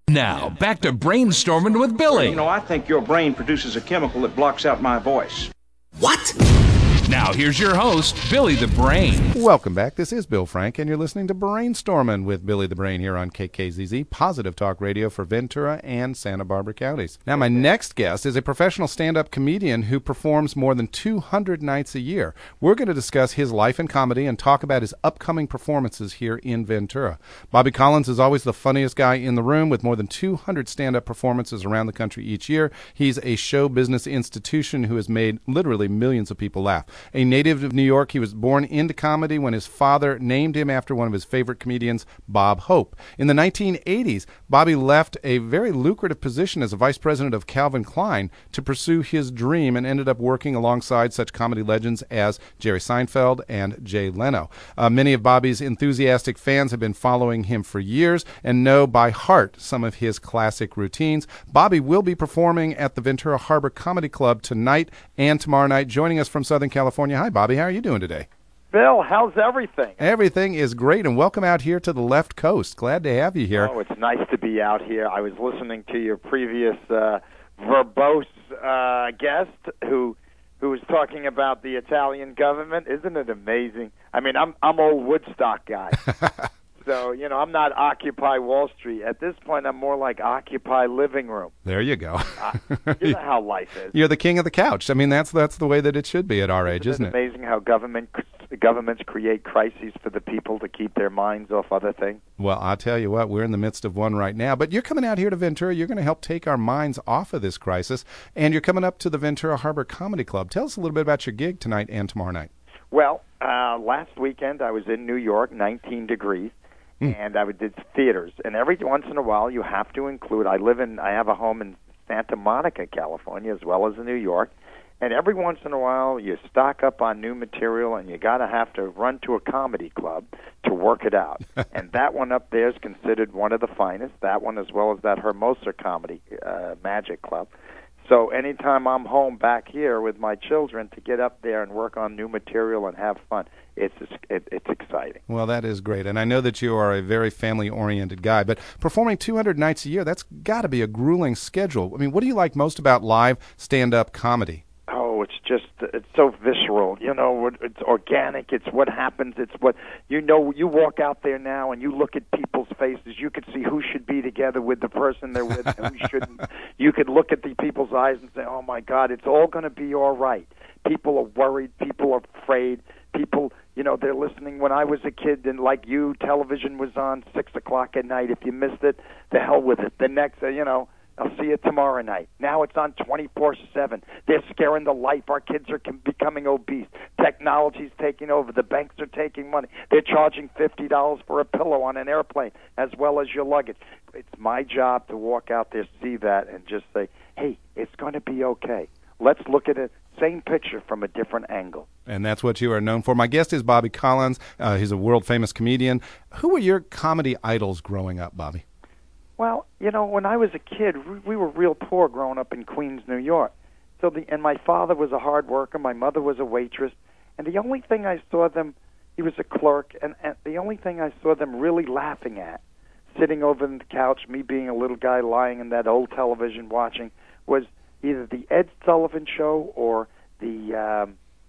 Now, back to Brainstorming with Billy. You know, I think your brain produces a chemical that blocks out my voice. What? Now, here's your host, Billy the Brain. Welcome back. This is Bill Frank, and you're listening to Brainstorming with Billy the Brain here on KKZZ, Positive Talk Radio for Ventura and Santa Barbara counties. Now, my next guest is a professional stand-up comedian who performs more than 200 nights a year. We're going to discuss his life in comedy and talk about his upcoming performances here in Ventura. Bobby Collins is always the funniest guy in the room with more than 200 stand-up performances around the country each year. He's a show business institution who has made literally millions of people laugh. A native of New York, he was born into comedy when his father named him after one of his favorite comedians, Bob Hope. In the 1980s, Bobby left a very lucrative position as a vice president of Calvin Klein to pursue his dream and ended up working alongside such comedy legends as Jerry Seinfeld and Jay Leno. Many of Bobby's enthusiastic fans have been following him for years and know by heart some of his classic routines. Bobby will be performing at the Ventura Harbor Comedy Club tonight and tomorrow night. Joining us from Southern California. Hi, Bobby. How are you doing today? Bill, how's everything? Everything is great, and welcome out here to the left coast. Glad to have you here. Oh, it's nice to be out here. I was listening to your previous verbose guest who was talking about the Italian government. Isn't it amazing? I mean, I'm old Woodstock guy. So, you know, I'm not Occupy Wall Street. At this point, I'm more like Occupy Living Room. There you go. You know how life is. You're the king of the couch. I mean, that's the way that it should be at our age, isn't it? Isn't it amazing how governments create crises for the people to keep their minds off other things? Well, I'll tell you what, we're in the midst of one right now. But you're coming out here to Ventura. You're going to help take our minds off of this crisis. And you're coming up to the Ventura Harbor Comedy Club. Tell us a little bit about your gig tonight and tomorrow night. Well, last weekend I was in New York, 19 degrees. And I did theaters, and every once in a while you have to include. I have a home in Santa Monica, California, as well as in New York, and every once in a while you stock up on new material, and you have to run to a comedy club to work it out. And that one up there is considered one of the finest. That one, as well as that Hermosa Comedy Magic Club. So anytime I'm home back here with my children to get up there and work on new material and have fun, it's exciting. Well, that is great. And I know that you are a very family-oriented guy, but performing 200 nights a year, that's got to be a grueling schedule. I mean, what do you like most about live stand-up comedy? Oh, it's so visceral. You know, it's organic. It's what happens. It's what, you know, you walk out there now and you look at people's faces. You could see who should be together with the person they're with and who shouldn't. You could look at the people's eyes and say, oh, my God, it's all going to be all right. People are worried. People are afraid. People, you know, they're listening. When I was a kid, and like you, television was on 6 o'clock at night. If you missed it, the hell with it. The next, I'll see you tomorrow night. Now it's on 24/7. They're scaring the life. Our kids are becoming obese. Technology's taking over. The banks are taking money. They're charging $50 for a pillow on an airplane as well as your luggage. It's my job to walk out there, see that, and just say, hey, it's going to be okay. Let's look at it. Same picture from a different angle. And that's what you are known for. My guest is Bobby Collins. He's a world-famous comedian. Who were your comedy idols growing up, Bobby? Well, you know, when I was a kid, we were real poor growing up in Queens, New York. And my father was a hard worker. My mother was a waitress. And the only thing I saw them, he was a clerk, and the only thing I saw them really laughing at, sitting over on the couch, me being a little guy lying in that old television watching, was either the Ed Sullivan Show or the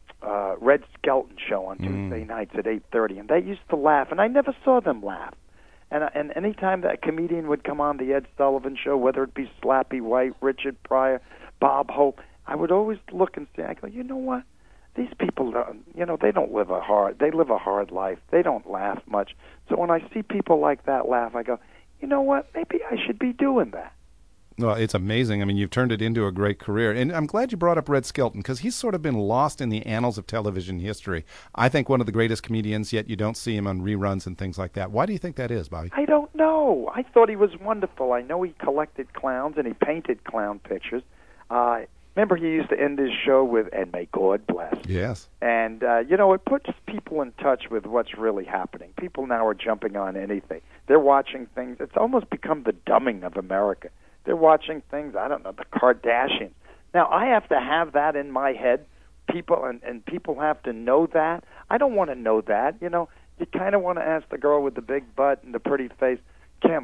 Red Skelton Show on Tuesday nights at 8:30. And they used to laugh, and I never saw them laugh. And any time that a comedian would come on the Ed Sullivan Show, whether it be Slappy White, Richard Pryor, Bob Hope, I would always look and say, I go, you know what? These people, they don't live they live a hard life. They don't laugh much. So when I see people like that laugh, I go, you know what? Maybe I should be doing that. Well, it's amazing. I mean, you've turned it into a great career. And I'm glad you brought up Red Skelton, because he's sort of been lost in the annals of television history. I think one of the greatest comedians, yet you don't see him on reruns and things like that. Why do you think that is, Bobby? I don't know. I thought he was wonderful. I know he collected clowns and he painted clown pictures. Remember, he used to end his show with, and may God bless. Yes. And, it puts people in touch with what's really happening. People now are jumping on anything. They're watching things. It's almost become the dumbing of America. They're watching things, I don't know, the Kardashians. Now, I have to have that in my head. People and people have to know that. I don't want to know that. You know, you kind of want to ask the girl with the big butt and the pretty face, Kim,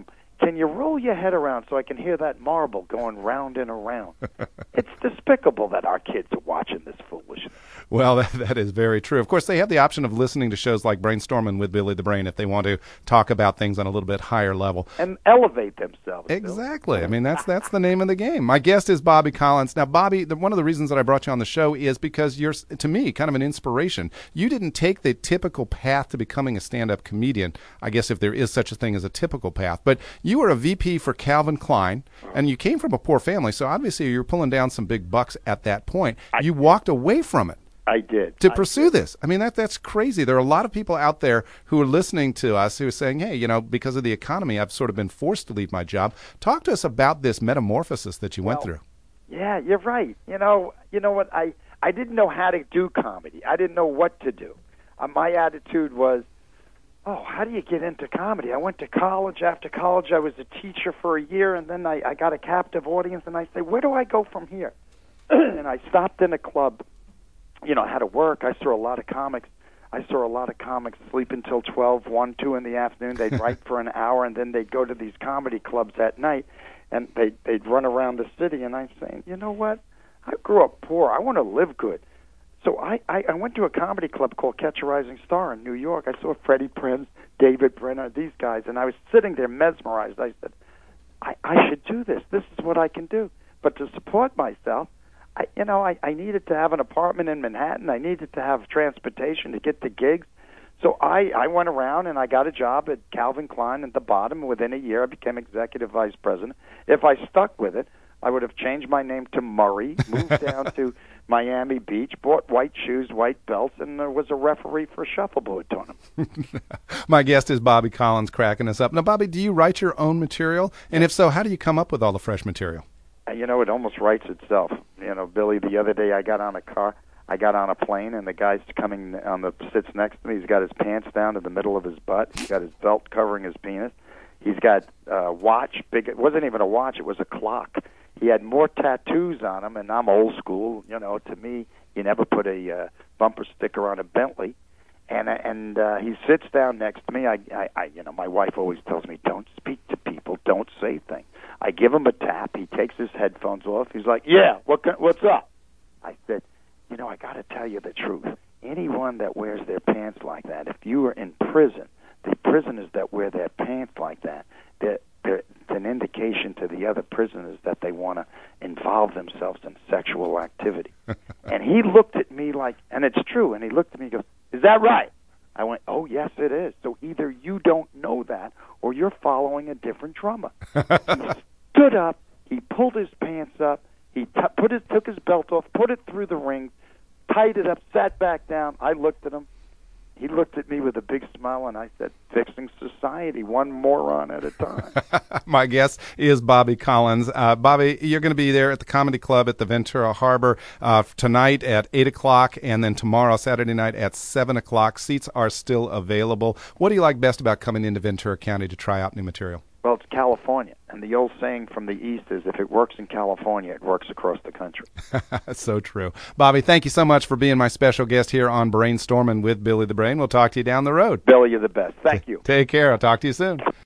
can you roll your head around so I can hear that marble going round and around? It's despicable that our kids are watching this foolishness. Well, that is very true. Of course, they have the option of listening to shows like Brainstorming with Billy the Brain if they want to talk about things on a little bit higher level. And elevate themselves. Exactly. Bill. I mean, that's the name of the game. My guest is Bobby Collins. Now, Bobby, one of the reasons that I brought you on the show is because you're, to me, kind of an inspiration. You didn't take the typical path to becoming a stand-up comedian, I guess if there is such a thing as a typical path, but you were a VP for Calvin Klein, and you came from a poor family, so obviously you're pulling down some big bucks at that point. You walked away from it. I did. To pursue this. I mean, that's crazy. There are a lot of people out there who are listening to us who are saying, hey, because of the economy, I've sort of been forced to leave my job. Talk to us about this metamorphosis that you went through. Yeah, you're right. You know what? I didn't know how to do comedy. I didn't know what to do. My attitude was, how do you get into comedy? I went to college. After college, I was a teacher for a year, and then I got a captive audience, and I said, where do I go from here? And I stopped in a club. I had to work. I saw a lot of comics. Sleep until 12, 1, 2 in the afternoon. They'd write for an hour, and then they'd go to these comedy clubs at night, and they'd run around the city. And I'm saying, you know what? I grew up poor. I want to live good. So I went to a comedy club called Catch a Rising Star in New York. I saw Freddie Prinze, David Brenner, these guys, and I was sitting there mesmerized. I said, I should do this. This is what I can do. But to support myself, I needed to have an apartment in Manhattan. I needed to have transportation to get to gigs. So I went around and I got a job at Calvin Klein at the bottom. Within a year, I became executive vice president. If I stuck with it, I would have changed my name to Murray, moved down to Miami Beach, bought white shoes, white belts, and was a referee for a shuffleboard tournament. My guest is Bobby Collins, cracking us up. Now, Bobby, do you write your own material? And if so, how do you come up with all the fresh material? It almost writes itself. Billy, the other day I got on a plane, and the guy's coming sits next to me. He's got his pants down to the middle of his butt. He's got his belt covering his penis. He's got a watch, big. It wasn't even a watch. It was a clock. He had more tattoos on him, and I'm old school. To me, you never put a bumper sticker on a Bentley. And he sits down next to me. My wife always tells me, don't speak to people, don't say things. I give him a tap. He takes his headphones off. He's like, yeah, what's up? I said, I got to tell you the truth. Anyone that wears their pants like that, if you were in prison, the prisoners that wear their pants like that, it's an indication to the other prisoners that they want to involve themselves in sexual activity. And he looked at me like, and it's true, and he looked at me and goes, is that right? I went, oh, yes, it is. So either you don't know that or you're following a different drummer. He stood up. He pulled his pants up. He took his belt off, put it through the ring, tied it up, sat back down. I looked at him. He looked at me with a big smile, and I said, fixing society, one moron at a time. My guest is Bobby Collins. Bobby, you're going to be there at the Comedy Club at the Ventura Harbor tonight at 8 o'clock, and then tomorrow, Saturday night, at 7 o'clock. Seats are still available. What do you like best about coming into Ventura County to try out new material? Well, it's California, and the old saying from the East is, if it works in California, it works across the country. So true. Bobby, thank you so much for being my special guest here on Brainstorming with Billy the Brain. We'll talk to you down the road. Billy, you're the best. Thank you. Take care. I'll talk to you soon.